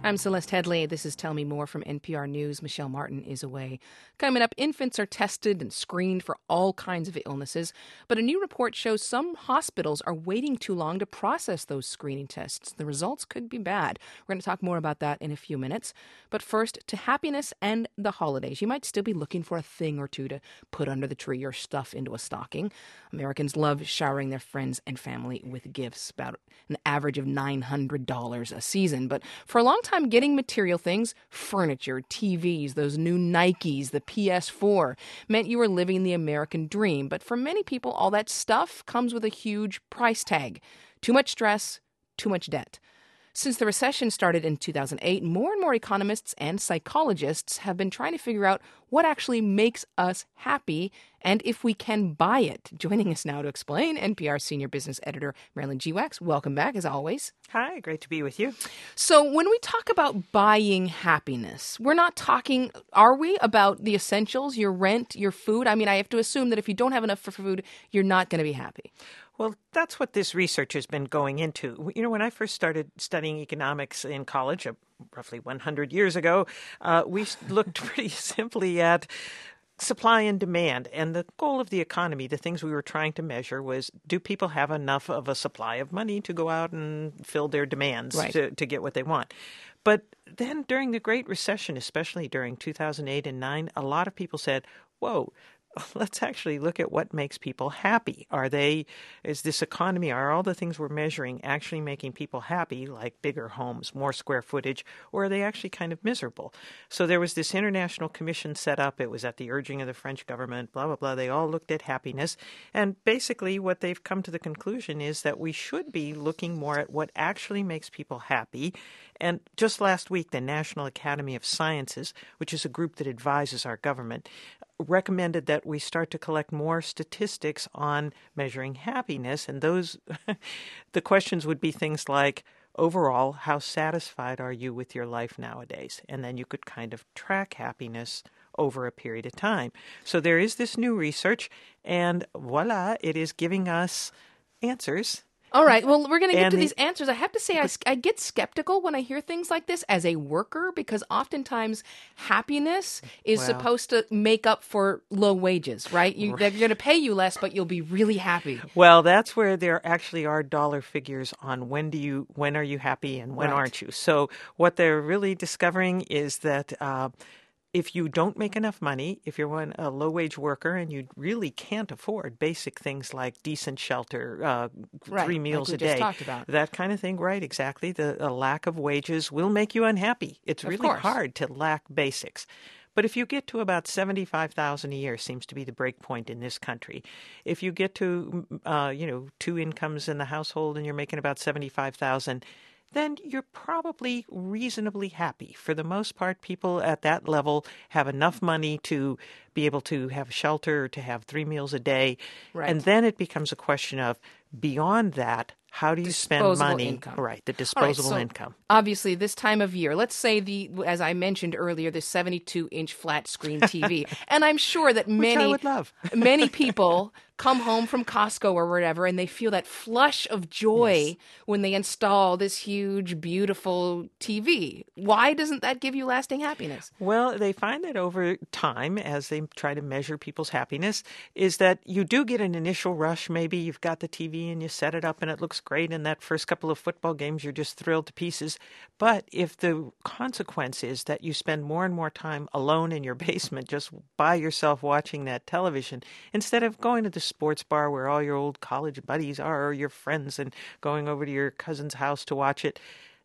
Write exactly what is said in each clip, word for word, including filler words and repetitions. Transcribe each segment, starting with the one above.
I'm Celeste Headley. This is Tell Me More from N P R News. Michelle Martin is away. Coming up, infants are tested and screened for all kinds of illnesses, but a new report shows some hospitals are waiting too long to process those screening tests. The results could be bad. We're going to talk more about that in a few minutes. But first, to happiness and the holidays. You might still be looking for a thing or two to put under the tree or stuff into a stocking. Americans love showering their friends and family with gifts, about an average of nine hundred dollars a season. But for a long time, getting material things, furniture, T Vs, those new Nikes, the P S four, meant you were living the American dream. But for many people, all that stuff comes with a huge price tag. Too much stress, too much debt. Since the recession started in two thousand eight, more and more economists and psychologists have been trying to figure out what actually makes us happy and if we can buy it. Joining us now to explain, N P R senior business editor Marilyn Geewax. Welcome back, as always. Hi, great to be with you. So when we talk about buying happiness, we're not talking, are we, about the essentials, your rent, your food? I mean, I have to assume that if you don't have enough for food, you're not going to be happy. Well, that's what this research has been going into. You know, when I first started studying economics in college, uh, roughly one hundred years ago, uh, we looked pretty simply at supply and demand. And the goal of the economy, the things we were trying to measure, was do people have enough of a supply of money to go out and fill their demands right. to, to get what they want? But then during the Great Recession, especially during two thousand eight and nine, a lot of people said, whoa, let's actually look at what makes people happy. Are they, is this economy, are all the things we're measuring actually making people happy, like bigger homes, more square footage, or are they actually kind of miserable? So there was this international commission set up. It was at the urging of the French government, blah, blah, blah. They all looked at happiness. And basically what they've come to the conclusion is that we should be looking more at what actually makes people happy. And just last week, the National Academy of Sciences, which is a group that advises our government, recommended that we start to collect more statistics on measuring happiness. And those, the questions would be things like, overall, how satisfied are you with your life nowadays? And then you could kind of track happiness over a period of time. So there is this new research, and voila, it is giving us answers. All right. Well, we're going to get And to the- these answers. I have to say, I, I get skeptical when I hear things like this as a worker, because oftentimes happiness is Wow. supposed to make up for low wages, right? You, they're going to pay you less, but you'll be really happy. Well, that's where there actually are dollar figures on when do you, when are you happy and when Right. aren't you. So what they're really discovering is that uh, if you don't make enough money, if you're one, a low-wage worker and you really can't afford basic things like decent shelter, uh, Right, three like meals we a just day, talked about. that kind of thing, right, exactly. The a lack of wages will make you unhappy. It's Of really course. hard to lack basics. But if you get to about seventy-five thousand dollars a year, seems to be the break point in this country. If you get to, uh, you know, two incomes in the household and you're making about seventy-five thousand dollars, then you're probably reasonably happy. For the most part, people at that level have enough money to be able to have shelter, to have three meals a day. Right. And then it becomes a question of, beyond that, how do you spend Disposable money? income. Right, the All right, disposable so income. Obviously, this time of year, let's say the, as I mentioned earlier, the seventy-two inch flat screen T V, and I'm sure that Which many, I would love. many people come home from Costco or whatever, and they feel that flush of joy Yes. when they install this huge, beautiful T V. Why doesn't that give you lasting happiness? Well, they find that over time, as they try to measure people's happiness, is that you do get an initial rush. Maybe you've got the T V and you set it up and it looks great. And that first couple of football games, you're just thrilled to pieces. But if the consequence is that you spend more and more time alone in your basement, just by yourself watching that television, instead of going to the sports bar where all your old college buddies are, or your friends, and going over to your cousin's house to watch it,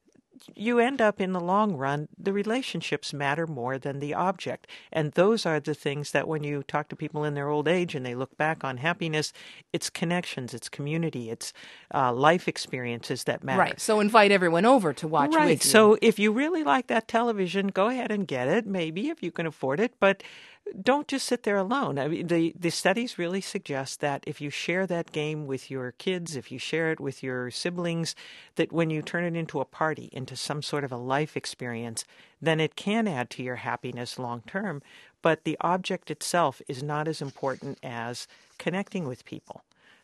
you end up in the long run, the relationships matter more than the object. And those are the things that when you talk to people in their old age and they look back on happiness, it's connections, it's community, it's uh, life experiences that matter. Right. So invite everyone over to watch Right. with you. So if you really like that television, go ahead and get it, maybe if you can afford it. But don't just sit there alone. I mean, the, the studies really suggest that if you share that game with your kids, if you share it with your siblings, that when you turn it into a party, into some sort of a life experience, then it can add to your happiness long term. But the object itself is not as important as connecting with people.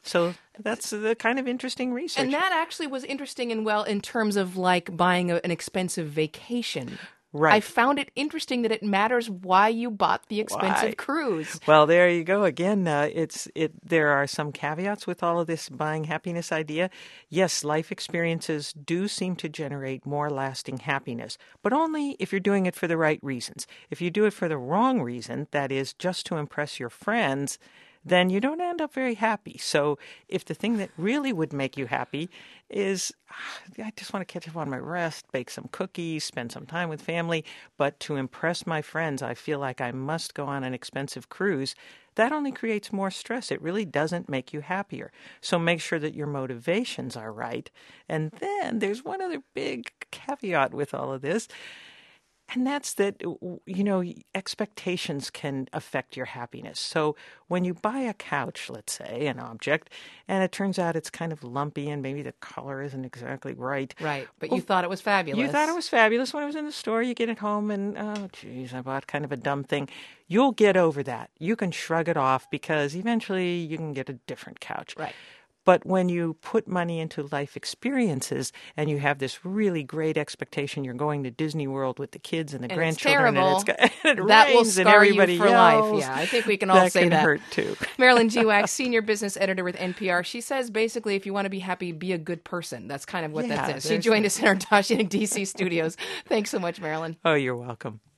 So that's the kind of interesting research. And that actually was interesting and well in terms of like buying a, an expensive vacation. Right. I found it interesting that it matters why you bought the expensive Why? cruise. Well, there you go again. Uh, it's it. There are some caveats with all of this buying happiness idea. Yes, life experiences do seem to generate more lasting happiness, but only if you're doing it for the right reasons. If you do it for the wrong reason, that is just to impress your friends, then you don't end up very happy. So if the thing that really would make you happy is, I just want to catch up on my rest, bake some cookies, spend some time with family, but to impress my friends, I feel like I must go on an expensive cruise, that only creates more stress. It really doesn't make you happier. So make sure that your motivations are right. And then there's one other big caveat with all of this. And that's that, you know, expectations can affect your happiness. So when you buy a couch, let's say, an object, and it turns out it's kind of lumpy and maybe the color isn't exactly right. Right. But well, you thought it was fabulous. You thought it was fabulous when it was in the store. You get it home and, oh, geez, I bought kind of a dumb thing. You'll get over that. You can shrug it off because eventually you can get a different couch. Right. But when you put money into life experiences and you have this really great expectation, you're going to Disney World with the kids and the and grandchildren, it's terrible. and, it's, and it that rains will and scar everybody you for yells. life. Yeah, I think we can all that say can that. hurt too. Marilyn Gewack, senior business editor with N P R. She says basically, if you want to be happy, be a good person. That's kind of what Yeah, that is. She there's joined that. us in our Washington, D C studios. Thanks so much, Marilyn. Oh, you're welcome.